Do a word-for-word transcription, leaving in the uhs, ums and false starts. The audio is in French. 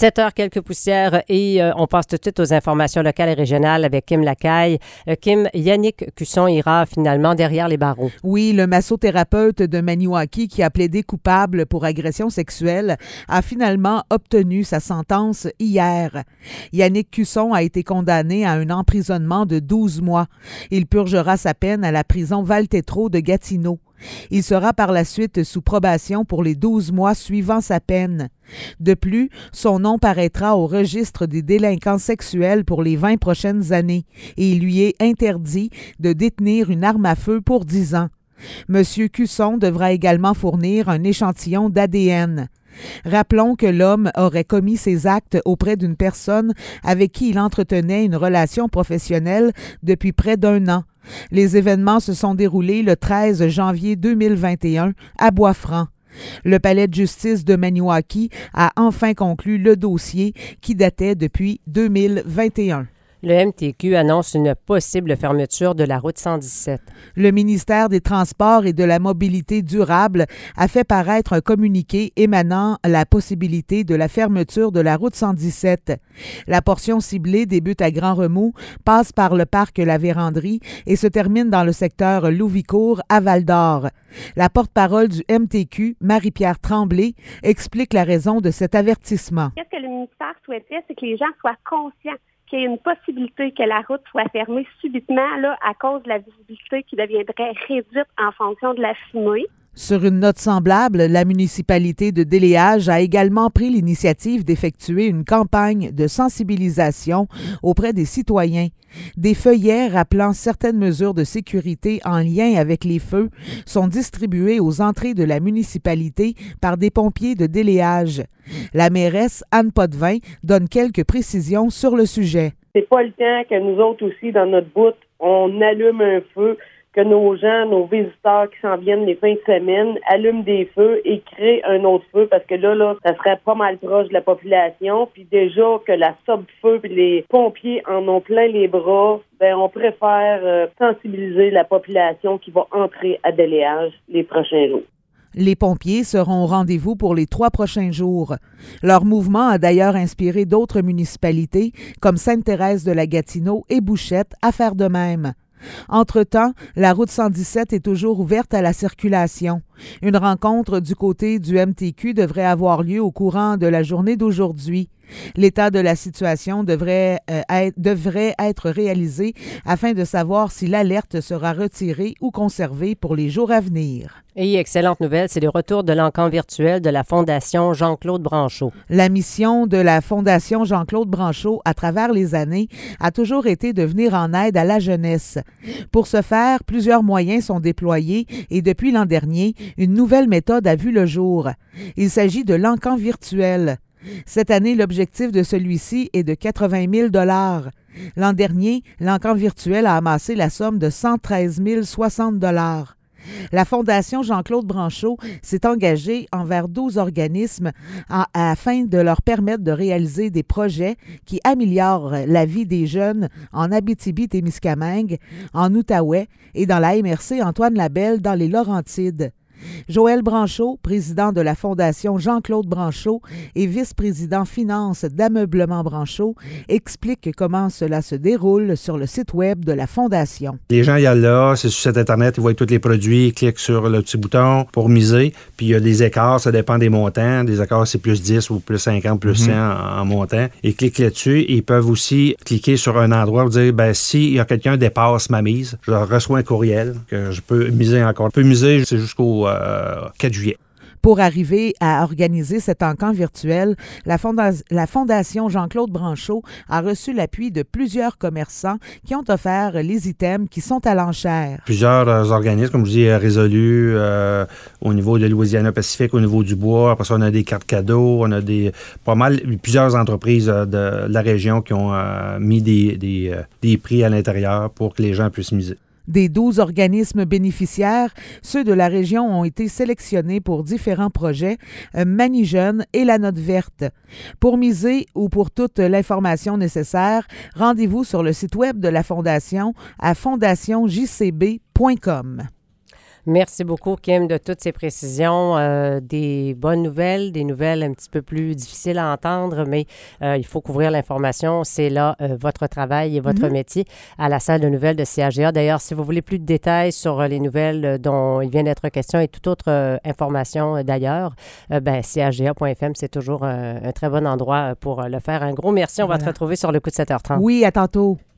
sept heures, quelques poussières et euh, on passe tout de suite aux informations locales et régionales avec Kim Lacaille. Euh, Kim, Yannick Cusson ira finalement derrière les barreaux. Oui, le massothérapeute de Maniwaki qui a plaidé coupable pour agression sexuelle a finalement obtenu sa sentence hier. Yannick Cusson a été condamné à un emprisonnement de douze mois. Il purgera sa peine à la prison Val-Tétro de Gatineau. Il sera par la suite sous probation pour les douze mois suivant sa peine. De plus, son nom paraîtra au registre des délinquants sexuels pour les vingt prochaines années et il lui est interdit de détenir une arme à feu pour dix ans. Monsieur Cusson devra également fournir un échantillon d'A D N. Rappelons que l'homme aurait commis ces actes auprès d'une personne avec qui il entretenait une relation professionnelle depuis près d'un an. Les événements se sont déroulés le treize janvier deux mille vingt et un à Bois-Franc. Le palais de justice de Maniwaki a enfin conclu le dossier qui datait depuis deux mille vingt et un. Le M T Q annonce une possible fermeture de la route cent dix-sept. Le ministère des Transports et de la Mobilité durable a fait paraître un communiqué émanant la possibilité de la fermeture de la route cent dix-sept. La portion ciblée débute à Grand Remous, passe par le parc La Vérandrie et se termine dans le secteur Louvicourt à Val-d'Or. La porte-parole du M T Q, Marie-Pierre Tremblay, explique la raison de cet avertissement. Qu'est-ce que le ministère souhaitait, c'est que les gens soient conscients qu'il y a une possibilité que la route soit fermée subitement là, à cause de la visibilité qui deviendrait réduite en fonction de la fumée. Sur une note semblable, la municipalité de Déléage a également pris l'initiative d'effectuer une campagne de sensibilisation auprès des citoyens. Des feuillets rappelant certaines mesures de sécurité en lien avec les feux sont distribués aux entrées de la municipalité par des pompiers de Déléage. La mairesse Anne Potvin donne quelques précisions sur le sujet. C'est pas le temps que nous autres aussi, dans notre bout, on allume un feu, que nos gens, nos visiteurs qui s'en viennent les fins de semaine, allument des feux et créent un autre feu parce que là, là, ça serait pas mal proche de la population. Puis déjà que la Sob-Feu et les pompiers en ont plein les bras, ben on préfère euh, sensibiliser la population qui va entrer à Déléage les prochains jours. Les pompiers seront au rendez-vous pour les trois prochains jours. Leur mouvement a d'ailleurs inspiré d'autres municipalités comme Sainte-Thérèse de la Gatineau et Bouchette à faire de même. Entre-temps, la route cent dix-sept est toujours ouverte à la circulation. Une rencontre du côté du M T Q devrait avoir lieu au courant de la journée d'aujourd'hui. L'état de la situation devrait, euh, être, devrait être réalisé afin de savoir si l'alerte sera retirée ou conservée pour les jours à venir. Et excellente nouvelle, c'est le retour de l'encan virtuel de la Fondation Jean-Claude Branchaud. La mission de la Fondation Jean-Claude Branchaud à travers les années a toujours été de venir en aide à la jeunesse. Pour ce faire, plusieurs moyens sont déployés et depuis l'an dernier, une nouvelle méthode a vu le jour. Il s'agit de l'encan virtuel. Cette année, l'objectif de celui-ci est de quatre-vingt mille dollars. L'an dernier, l'encan virtuel a amassé la somme de cent treize mille soixante dollars. La Fondation Jean-Claude Branchaud s'est engagée envers douze organismes en, afin de leur permettre de réaliser des projets qui améliorent la vie des jeunes en Abitibi-Témiscamingue, en Outaouais et dans la M R C Antoine Labelle dans les Laurentides. Joël Branchaud, président de la Fondation Jean-Claude Branchaud et vice-président finance d'Ameublement Branchaud, explique comment cela se déroule sur le site web de la Fondation. Les gens y allent là, c'est sur cet Internet, ils voient tous les produits, ils cliquent sur le petit bouton pour miser, puis il y a des écarts, ça dépend des montants. Des écarts, c'est plus dix ou plus cinquante, plus cent mm-hmm. en, en montant. Ils cliquent là-dessus et ils peuvent aussi cliquer sur un endroit où dire, ben s'il y a quelqu'un qui dépasse ma mise, je reçois un courriel que je peux miser encore. Je peux miser, c'est jusqu'au Euh, quatre juillet. Pour arriver à organiser cet encan virtuel, la, fonda- la Fondation Jean-Claude Branchaud a reçu l'appui de plusieurs commerçants qui ont offert les items qui sont à l'enchère. Plusieurs euh, organismes, comme je dis, euh, résolus euh, au niveau de Louisiana-Pacifique, au niveau du bois. Après ça, on a des cartes cadeaux, on a des pas mal, plusieurs entreprises euh, de, de la région qui ont euh, mis des, des, euh, des prix à l'intérieur pour que les gens puissent miser. Des douze organismes bénéficiaires, ceux de la région ont été sélectionnés pour différents projets, euh, Manijeunes et la Note Verte. Pour miser ou pour toute l'information nécessaire, rendez-vous sur le site web de la Fondation à fondation j c b point com. Merci beaucoup, Kim, de toutes ces précisions. Euh, des bonnes nouvelles, des nouvelles un petit peu plus difficiles à entendre, mais euh, il faut couvrir l'information. C'est là euh, votre travail et votre mm-hmm. métier à la salle de nouvelles de C A G A. D'ailleurs, si vous voulez plus de détails sur les nouvelles dont il vient d'être question et toute autre euh, information euh, d'ailleurs, euh, ben, C A G A point F M, c'est toujours euh, un très bon endroit pour le faire. Un gros merci. On voilà. va te retrouver sur le coup de sept heures trente. Oui, à tantôt.